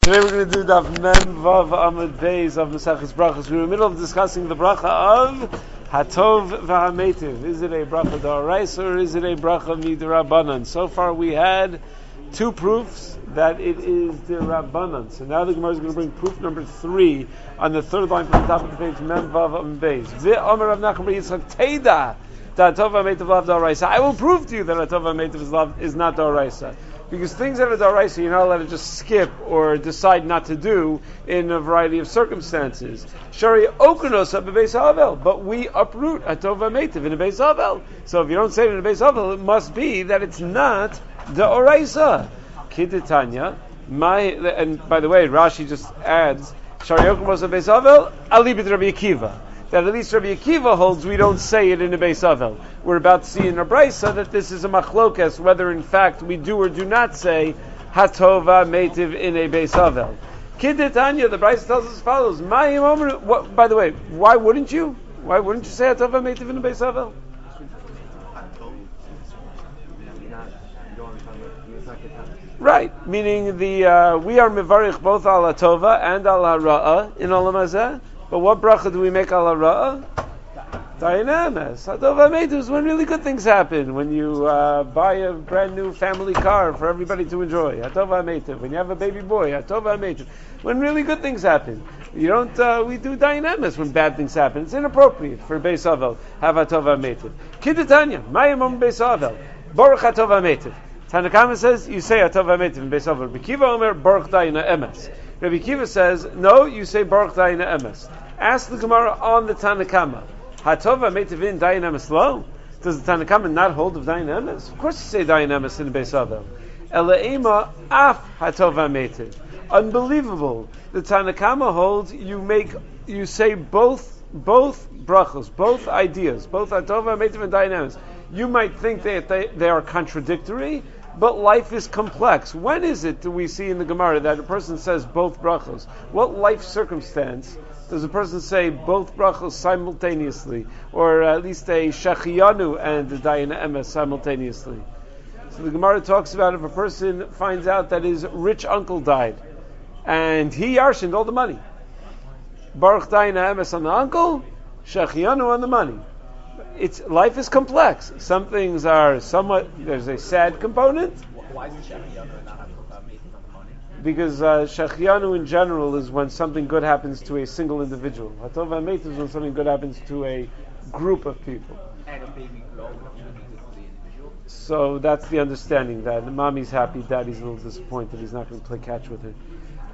Today we're going to do Daf Mem Vav Amud Beis of Maseches Brachos. We're in the middle of discussing the bracha of Hatov V'Hametiv. Is it a bracha d'oraisa or is it a bracha midrabanan? So far we had two proofs that it is d'Rabbanan. So now the Gemara is going to bring proof number 3 on the third line from the top of the page, Mem Vav Amud Beis. V'Omer Rav Nachman bar Yitzchak Teida Hatov V'Hametiv lav d'oraisa. I will prove to you that Hatov V'Hametiv is not d'oraisa. Because things that are d'oraisa, you're not allowed to just skip or decide not to do in a variety of circumstances. Shari okunosa bebeis havel, but we uproot Hatov V'Hametiv in a beis havel. So if you don't say it in a beis havel, it must be that it's not d'oraisa. Kiditanya, and by the way, Rashi just adds Shari okunosa beis havel alibid Rabbi Akiva. That at least Rabbi Akiva holds we don't say it in a Beis Havel. We're about to see in a Brisa that this is a machlokes, whether in fact we do or do not say Hatov V'Hametiv in a Beis Havel. Kidetanya, the Brisa tells us as follows. By the way, why wouldn't you? Why wouldn't you say Hatov V'Hametiv in a Beis Havel? Right, meaning we are mevarich both al Hatova and al Hara'ah in Olam Hazeh. But what bracha do we make al hara'ah? Dayan emes. Hatov V'Hametiv is when really good things happen. When you buy a brand new family car for everybody to enjoy. Hatov V'Hametiv. When you have a baby boy. Hatov V'Hametiv. When really good things happen. You don't. We do dayan emes when bad things happen. It's inappropriate for Beis Havel have Hatov V'Hametiv. Kidetanya. Mayim Beis Havel. Baruch Hatov V'Hametiv. Tanakama says you say Hatov V'Hametiv in Beis Havel. Rabbi Kiva Omer Baruch Dayan emes. Rabbi Kiva says no. You say Baruch Dayan emes. Ask the Gemara on the Tanakama. Hatov V'Hametiv in Dayan emes lo? Does the Tanakama not hold of Dayan emes? Of course you say Dayan emes in the Beis Havel. Elaima af Hatov V'Hametiv. Unbelievable. The Tanakama holds you say both brachos, both ideas, both Hatov V'Hametiv and Dayan emes. You might think that they are contradictory, but life is complex. When is it do we see in the Gemara that a person says both brachos? What life circumstance does a person say both brachos simultaneously, or at least a shachiyanu and a dayan emes simultaneously? So the Gemara talks about if a person finds out that his rich uncle died, and he yarshined all the money. Baruch dayan emes on the uncle, shachiyanu on the money. Life is complex. Some things are there's a sad component. Why is the shachiyanu and not Hatov V'Hametiv on the money? Because shachiyanu in general is when something good happens to a single individual. Hatov V'Hametiv is when something good happens to a group of people. And a baby glow shouldn't be good for the individual. So that's the understanding that mommy's happy, daddy's a little disappointed. He's not going to play catch with her.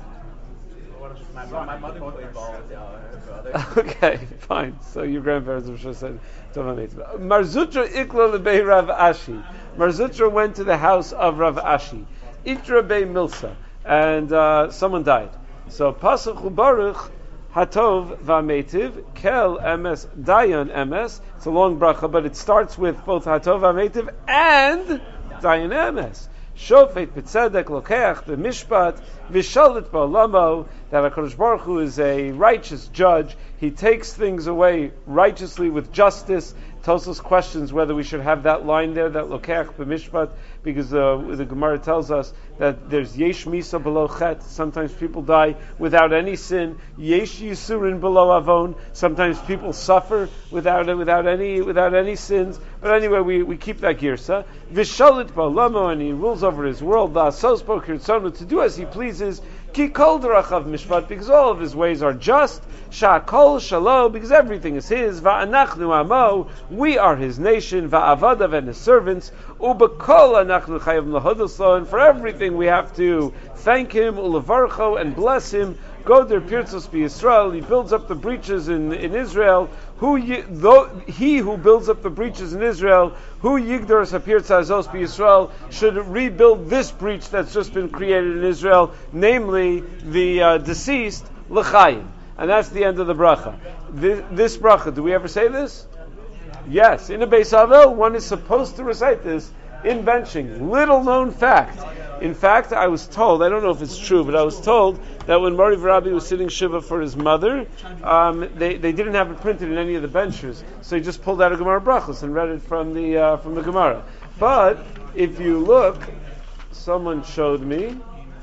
My mother played ball with her brother. Okay, fine. So your grandparents I'm sure said Marzutra ikla lebei Rav Ashi. Marzutra went to the house of Rav Ashi. Itra bei Milsa. And someone died. So Pasach Baruch Hatov V'Hametiv Kel Emes Dayan Emes. It's a long bracha, but it starts with both Hatov V'Hametiv and Dayan Emes. Shofet b'tzedek lokeach b'mishpat v'shalit ba'olamo, that HaKadosh Baruch Hu is a righteous judge. He takes things away righteously with justice. Tosfos questions whether we should have that line there, that lokeach b'mishpat, because the Gemara tells us that there's yesh misa below chet. Sometimes people die without any sin. Yesh yisurin below avon. Sometimes people suffer without any sins. But anyway, we keep that girsa. V'shalit ba'olamo, and he rules over his world. La'asos bo kirtzonu, to do as he pleases. Ki kol derachav mishpat, because all of his ways are just. Sha'kol shalo, because everything is his. Va'anachnu amo, we are his nation. Va'avadav, and his servants. U'bekol anachnu chayav lahodos lo, and for everything we have to thank him, ulevarcho, and bless him. Goder pirtzos b'Yisrael, he builds up the breaches in Israel. He who builds up the breaches in Israel, who yigdor sapirtzazos b'Yisrael, should rebuild this breach that's just been created in Israel, namely the deceased l'chaim. And that's the end of the bracha. This bracha, do we ever say this? Yes. In a Beis Havel, one is supposed to recite this in benching. Little known fact. In fact, I was told, I don't know if it's true, but I was told that when Mori V'Rabbi was sitting Shiva for his mother, they didn't have it printed in any of the benches, so he just pulled out a Gemara Brachos and read it from the Gemara. But if you look, someone showed me,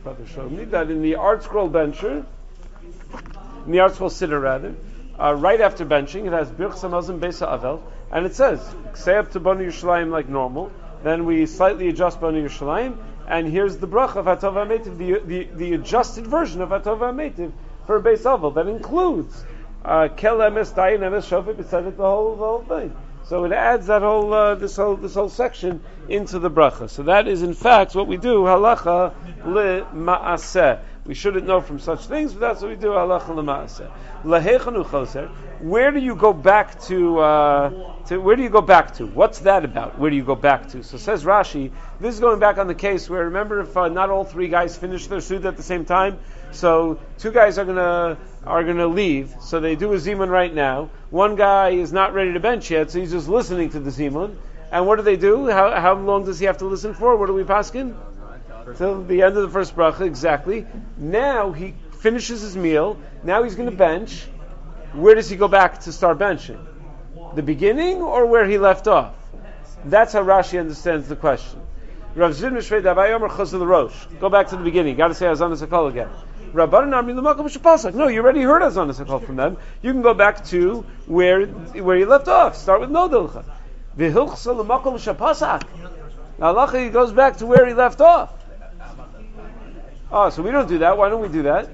brother showed me, that in the Art Scroll bencher, in the Art Scroll sitter rather, right after benching, it has Birch Samazim Beisa Avel, and it says, say up to Banu Yerushalayim like normal, then we slightly adjust Banu Yerushalayim, and here's the brach of Hatov HaMeitiv, the adjusted version of Hatov HaMeitiv for Beis Avel, that includes Kel Emes, Dayan Emes, Shofet, B'Tzedek, the whole thing. So it adds that whole this whole section into the bracha. So that is in fact what we do, halacha le-ma'aseh. We shouldn't know from such things, but that's what we do, halacha le-ma'aseh. Lahechanu choser. Where do you go back to? Where do you go back to? What's that about? Where do you go back to? So says Rashi, this is going back on the case where, remember, if not all three guys finish their suda at the same time, so two guys are gonna leave, so they do a zimun right now. One guy is not ready to bench yet, so he's just listening to the zimun. And what do? How long does he have to listen for? What are we paskin? Till the end of the first bracha, exactly. Now he finishes his meal. Now he's going to bench. Where does he go back to start benching? The beginning or where he left off? That's how Rashi understands the question. Rav Zid Mishvei Davai Yomer Chazal Rosh. Go back to the beginning. Got to say Hazan Sakol again. Rabbanan Armi L'Makom Shepasak. No, you already heard Hazan Sakol from them. You can go back to where you left off. Start with Nodilcha. V'Hilchsa L'Makom Shepasak. Now, he goes back to where he left off. So we don't do that. Why don't we do that?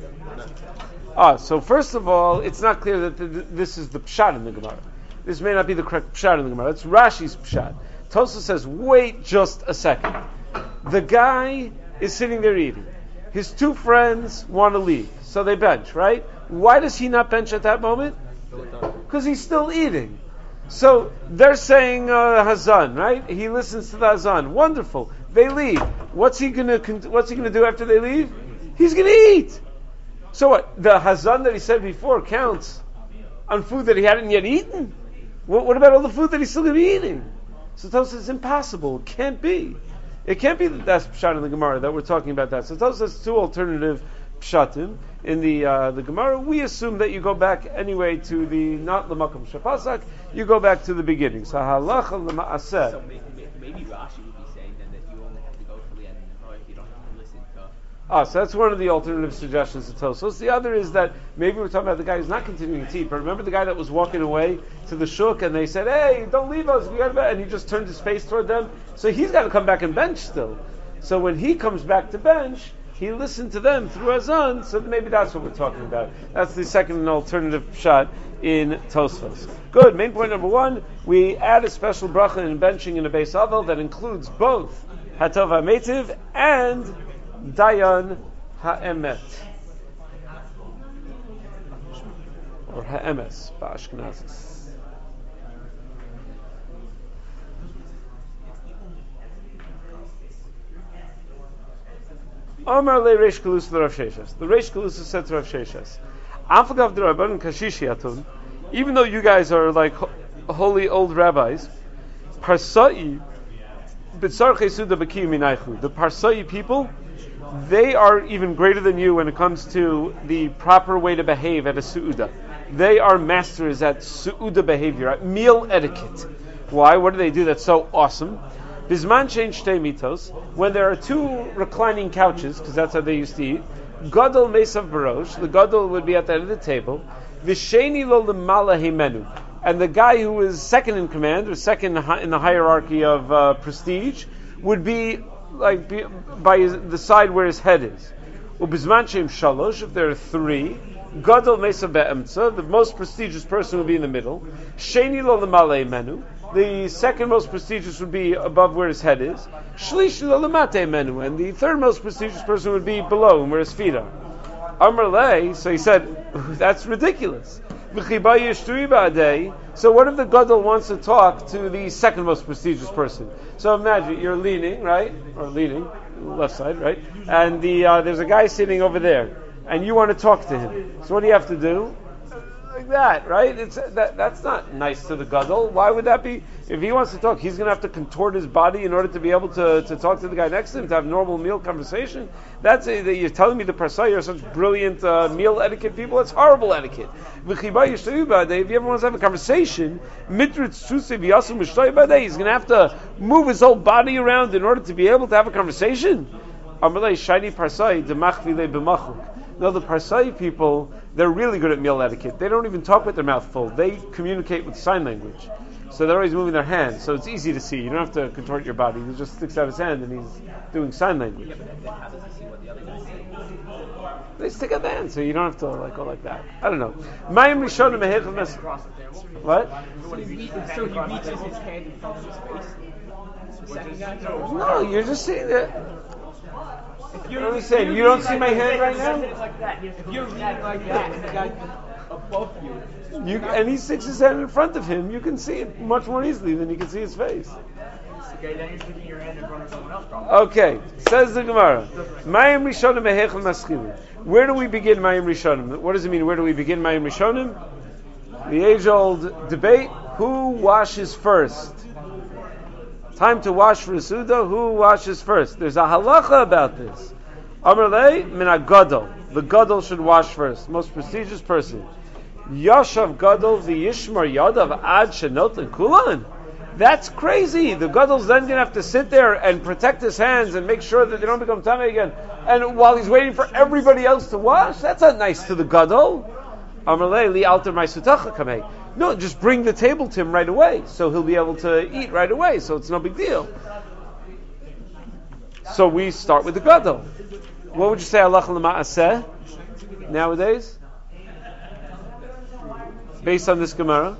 So first of all, it's not clear that this is the pshat in the Gemara. This may not be the correct pshat in the Gemara. It's Rashi's pshat. Tosfos says, wait just a second. The guy is sitting there eating. His two friends want to leave, so they bench, right? Why does he not bench at that moment? Because he's still eating. So they're saying Hazan, right? He listens to the Hazan. Wonderful. They leave. What's he gonna do after they leave? He's gonna eat. So what? The Hazan that he said before counts on food that he hadn't yet eaten. What about all the food that he's still gonna be eating? So Tosfos says it's impossible. It can't be. It can't be that that's pshat in the Gemara that we're talking about that. So Tosfos has two alternative pshatim in the Gemara. We assume that you go back anyway to the not l'makom shapasak. You go back to the beginning. So halacha l'maaseh. So maybe Rashi would be saying then that you only have to go to the end if you don't have to listen to. So that's one of the alternative suggestions to Tosfos. The other is that maybe we're talking about the guy who's not continuing to eat. But remember the guy that was walking away to the shuk and they said, "Hey, don't leave us. We got to bed," and he just turned his face toward them. So he's got to come back and bench still. So when he comes back to bench, he listened to them through Azan, so maybe that's what we're talking about. That's the second and alternative shot in Tosfos. Good. Main point number one, we add a special bracha in benching in a Beis Avel that includes both Hatov HaMeitiv and Dayan HaEmet. Or HaEmes, Ba'ashkenazis. Omar le Reish Kalus the Rav Sheshes. The Reish Kalus said to Rav Sheshes, Afagav the Rabban Kashishi Atun, even though you guys are like holy old rabbis, Parsai B'tzar Chesuda B'ki Minaychu. The Parsai people, they are even greater than you when it comes to the proper way to behave at a su'uda. They are masters at su'uda behavior, at meal etiquette. Why? What do they do that's so awesome? Bizman change shtei mitos, when there are two reclining couches, because that's how they used to eat. Gadol mesav barosh, the gadol would be at the end of the table. V'sheni lo lemala hemenu, and the guy who is second in command, or second in the hierarchy of prestige, would be by the side where his head is. Ubizman shem shalosh, if there are three. Gadol mesav be'emtza, the most prestigious person would be in the middle. Sheni lo lemala hemenu. The second most prestigious would be above where his head is. Shlish l'lamate menu, and the third most prestigious person would be below him, where his feet are. Amar lei, so he said, that's ridiculous. So what if the gadol wants to talk to the second most prestigious person? So imagine you're leaning, right, or leaning left side, right, and there's a guy sitting over there, and you want to talk to him. So what do you have to do? Like that, right? That's not nice to the gadol. Why would that be? If he wants to talk, he's going to have to contort his body in order to be able to talk to the guy next to him, to have normal meal conversation. You're telling me the Parsai are such brilliant meal etiquette people? That's horrible etiquette. If he ever wants to have a conversation, he's going to have to move his whole body around in order to be able to have a conversation. Amalei shiny parsai demachvile b'machluk. No, the parsai people, they're really good at meal etiquette. They don't even talk with their mouth full. They communicate with sign language. So they're always moving their hands, so it's easy to see. You don't have to contort your body. He just sticks out his hand and he's doing sign language. Yeah, but then how does he see what the other guy's saying? They stick out the hand, so you don't have to go like that. I don't know. Mayim Rishonim Mehechel Mes. What? So he reaches his hand in front of his face. The second guy? No, you're just saying that. If What are you saying? You don't see my hand right now? If you're reading like that and the guy above you. And he sticks his hand in front of him, you can see it much more easily than you can see his face. Okay, then you're sticking your hand in front of someone else, probably. Okay, says the Gemara. Mayim Rishonim Mehechel Maschilim. Where do we begin Mayim Rishonim? What does it mean? Where do we begin Mayim Rishonim? The age-old debate: who washes first? Time to wash for Suda. Who washes first? There's a halacha about this. Amarlei min agadol. The gadol should wash first. Most prestigious person. Yashav gadol v'yishmar yadav ad shenot kulan. That's crazy. The gadol's then going to have to sit there and protect his hands and make sure that they don't become tamei again. And while he's waiting for everybody else to wash, that's not nice to the gadol. Amarlei li alter ma'isutacha kamei. No, just bring the table to him right away, so he'll be able to eat right away. So it's no big deal. So we start with the gadol. What would you say halacha l'ma'aseh nowadays, based on this Gemara?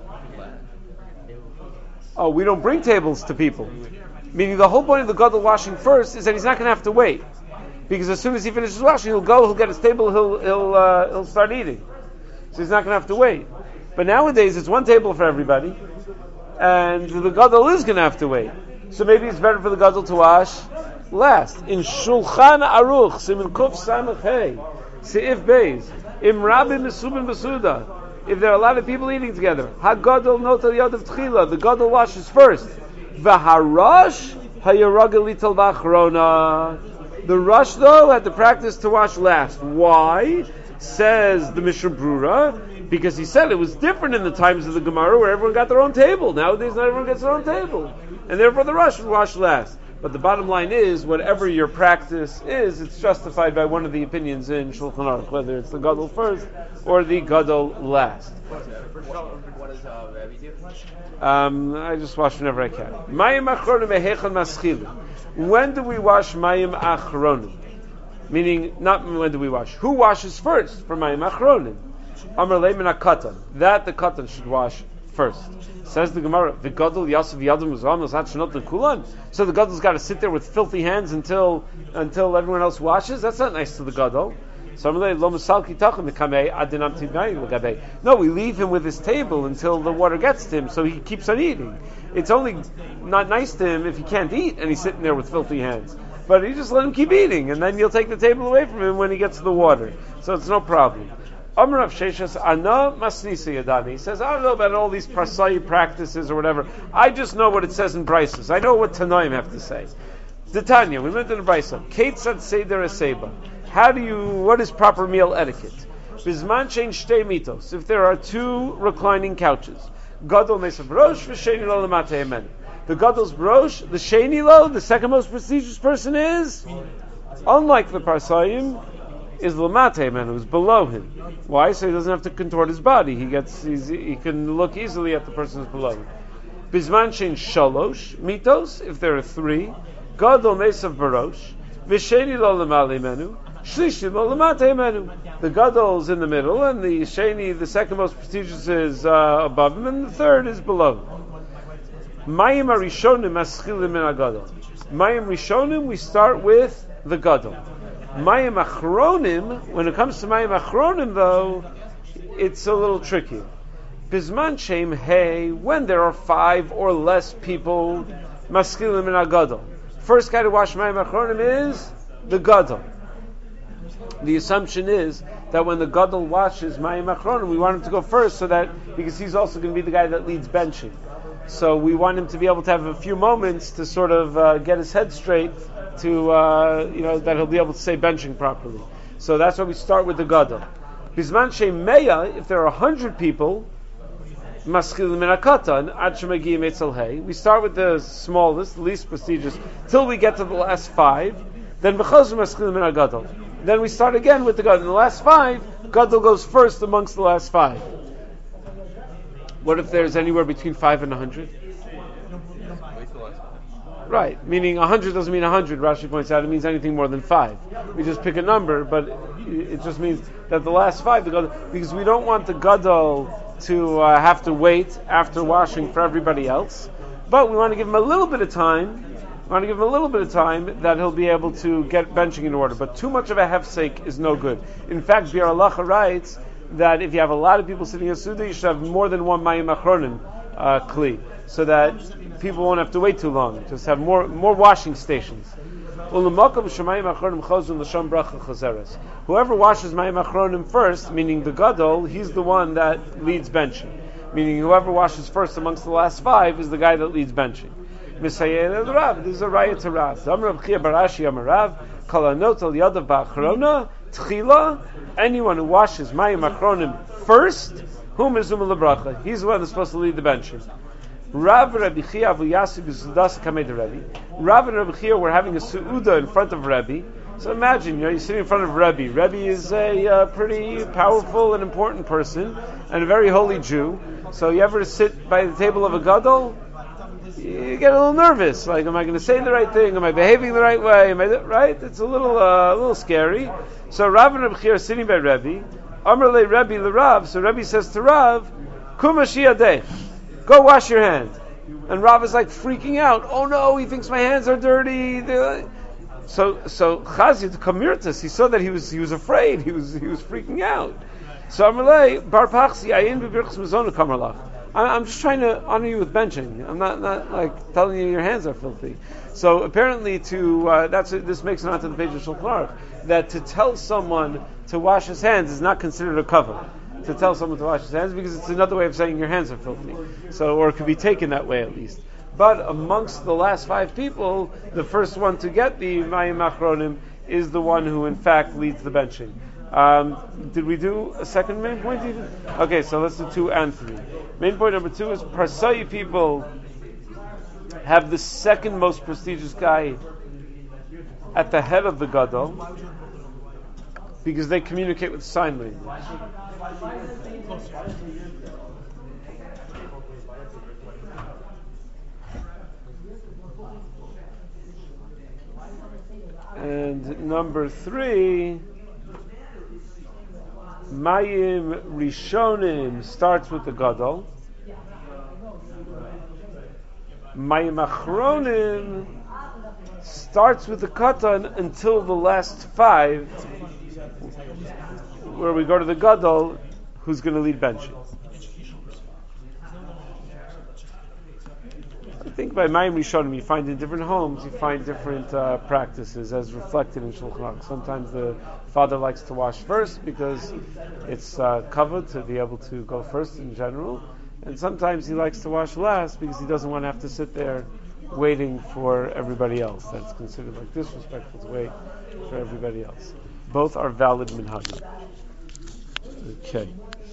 Oh, we don't bring tables to people. Meaning the whole point of the gadol washing first is that he's not going to have to wait, because as soon as he finishes washing, he'll get his table, he'll start eating. So he's not going to have to wait. But nowadays it's one table for everybody, and the gadol is going to have to wait. So maybe it's better for the gadol to wash last. In Shulchan Aruch, Siman Kuf Samach Hey, Seif Beis, Im Rabbi Mesubin Besuda. If there are a lot of people eating together, HaGadol Notal Yadav Tchila, the gadol washes first. V'harash hayaragel lital b'achrona. The rush, though, had to practice to wash last. Why? Says the Mishnah Brura, because he said it was different in the times of the Gemara where everyone got their own table. Nowadays, not everyone gets their own table. And therefore the rush would wash last. But the bottom line is, whatever your practice is, it's justified by one of the opinions in Shulchan Aruch, whether it's the gadol first or the gadol last. What does Rabbi do? I just wash whenever I can. Mayim achronim ehechel maschilim. When do we wash mayim achronim? Meaning, not when do we wash. Who washes first for mayim achronim? Amar leimin akatan. That the katan should wash first. Says the Gemara, the gadol yasav yadam uzamas hat shenot kulan. So the gadol's got to sit there with filthy hands until everyone else washes. That's not nice to the gadol. No, we leave him with his table until the water gets to him, so he keeps on eating. It's only not nice to him if he can't eat and he's sitting there with filthy hands. But you just let him keep eating, and then you'll take the table away from him when he gets to the water. So it's no problem. Amar Rav Sheshas Ana Masnisa Yadani. He says, I don't know about all these parsai practices or whatever. I just know what it says in Brises. I know what Tanoim have to say. The Tanya, we learned in the Brisa. Ketzad Seder Aseba. What is proper meal etiquette? Bizman shein shtei mitos. If there are two reclining couches. Gadol mesav brosh v'sheni lo lemate amen. The gadol's brosh, the sheni lo, the second most prestigious person is, unlike the parsayim, is lemate amen, who's below him. Why? So he doesn't have to contort his body. He can look easily at the person who's below him. Bizman shein shalosh mitos. If there are three. Gadol mesav brosh v'sheni lo lemale menu. The gadol is in the middle, and the sheni, the second most prestigious, is above him, and the third is below him. Mayim arishonim maschilim min agadol. Mayim rishonim, we start with the gadol. Mayim achronim, when it comes to mayim achronim, though, it's a little tricky. Bizman shem hey, when there are 5 or less people, maschilim min agadol. First guy to wash mayim achronim is the gadol. The assumption is that when the gadol washes mayim achronim, we want him to go first, because he's also going to be the guy that leads benching. So we want him to be able to have a few moments to sort of get his head straight, to that he'll be able to say benching properly. So that's why we start with the gadol. Bizman shein meya, if there are 100 people, maschil min hakatan ad shemagiyim etzel hey. We start with the smallest, least prestigious, till we get to the last 5. Then b'chazru maschil min gadol. Then we start again with the gadol. In the last 5, gadol goes first amongst the last 5. What if there's anywhere between 5 and 100? Right, meaning 100 doesn't mean 100, Rashi points out, it means anything more than 5. We just pick a number, but it just means that the last 5, the gadol, because we don't want the gadol to have to wait after washing for everybody else, but we want to give him a little bit of time. that he'll be able to get benching in order. But too much of a hefsek is no good. In fact, Biur Halacha writes that if you have a lot of people sitting in Suda, you should have more than one Mayim Achronim kli, so that people won't have to wait too long. Just have more washing stations. Whoever washes Mayim Achronim first, meaning the Gadol, he's the one that leads benching. Meaning whoever washes first amongst the last 5 is the guy that leads benching. This is a raya to Rav. Anyone who washes Mayim Achronim first, he's the one that's supposed to lead the benching. Rav and Rabbi Chia were having a su'uda in front of Rabbi. So imagine, you're sitting in front of Rebbe. Rebbe is a pretty powerful and important person, and a very holy Jew. So you ever sit by the table of a gadol, you get a little nervous. Like, am I going to say the right thing? Am I behaving the right way? Right? It's a little scary. So Rav and Rebbe are sitting by Rebbe. Amar le Rebbe le Rav. So Rebbe says to Rav, Kumashi Adeh, go wash your hand. And Rav is like freaking out. Oh no, he thinks my hands are dirty. So Chazid Kamirtas, he saw that he was afraid. He was freaking out. So Amalei Bar Pachsi Ayin B'Birchas Mizonu Kamarlach. I'm just trying to honor you with benching. I'm not like telling you your hands are filthy. So apparently, this makes it onto the page of Shulchan Aruch, that to tell someone to wash his hands is not considered a cover. To tell someone to wash his hands, because it's another way of saying your hands are filthy. So, or it could be taken that way at least. But amongst the last 5 people, the first one to get the Mayim Achronim is the one who in fact leads the benching. Did we do a second main point even? Okay, so let's do 2 and 3. Main point number 2 is Parsai people have the second most prestigious guy at the head of the Gadol, because they communicate with sign language. And number 3, Mayim Rishonim starts with the Gadol. Mayim Achronim starts with the Katan until the last 5, where we go to the Gadol, who's going to lead benching. I think by Mayim Rishonim you find in different homes, you find different practices as reflected in Shulchan Aruch. Sometimes the father likes to wash first because it's covered to be able to go first in general, and sometimes he likes to wash last because he doesn't want to have to sit there waiting for everybody else. That's considered like disrespectful to wait for everybody else. Both are valid minhagim. Okay.